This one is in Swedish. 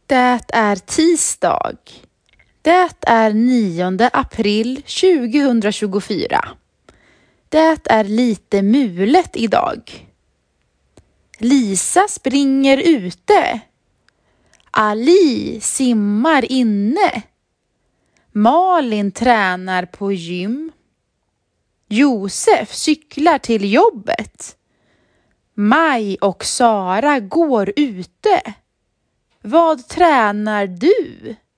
Det är tisdag. Det är 9 april 2024. Det är lite mulet idag. Lisa springer ute. Ali simmar inne. Malin tränar på gym. Josef cyklar till jobbet. Maj och Sara går ute. Vad tränar du?